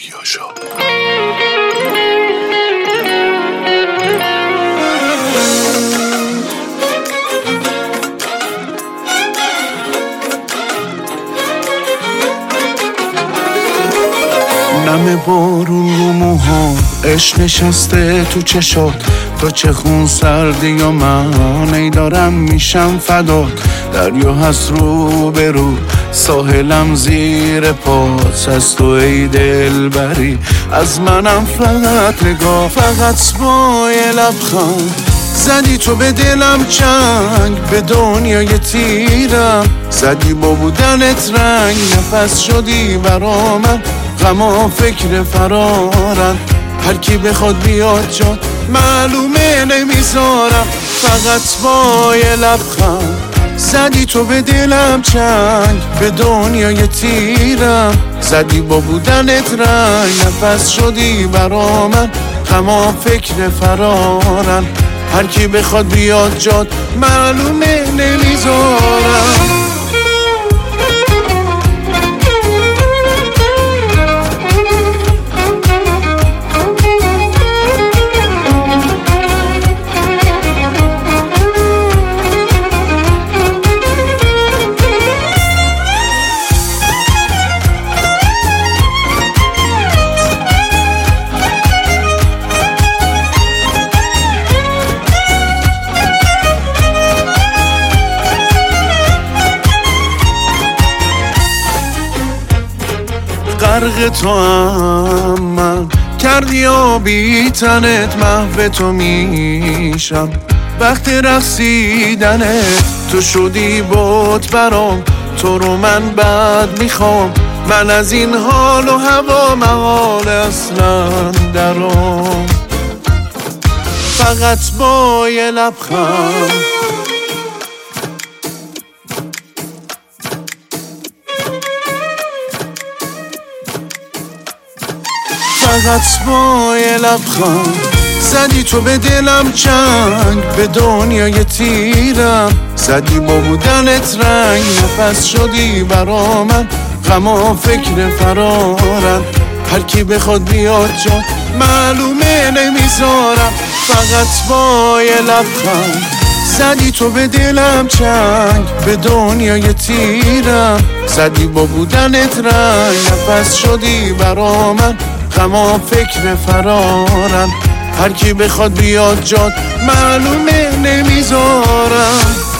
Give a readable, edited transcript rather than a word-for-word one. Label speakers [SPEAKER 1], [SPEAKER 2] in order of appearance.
[SPEAKER 1] رادیو شو. نم بارون رو موها، عشق نشسته تو چشات، تو چه خون سردی و من ای دارم میشم فدات. دریا هست رو به رو، ساحلم زیر پاس، از تو ای دل بری، از منم فقط نگاه، فقط با یه لبخند زدی تو به دلم چنگ، به دنیای تیرم زدی با بودنت رنگ، نفس شدی برا من غم و فکر فرارن، هر کی بخواد بیاد جات معلومه نمیذارم، فقط با یه لبخند زدی تو به دلم چنگ، به دنیای تیرم زدی با بودنت رنگ، نفس شدی برا من غم و فکر فرارن، هر کی بخواد بیاد جات معلومه نمیذارم. غرق تو هم من کردی و بی تنت، محو تو میشم وقت رقصیدنت، تو شدی بوت برام، تو رو من بد میخوام، من از این حال و هوا محال اصلا درام، فقط با یه لبخند فقط با یه لبخند زدی تو به دلم چنگ، به دنیای تیرم زدی با بودنت رنگ، نفس شدی برا من غم و فکر فرارن، هر کی بخواد بیاد جات معلومه نمیذارم، فقط با یه لبخند زدی تو به دلم چنگ، به دنیای تیرم زدی با بودنت رنگ، نفس شدی برا من غم و فکر فرارن، هر کی بخواد بیاد جات معلومه نمیذارم.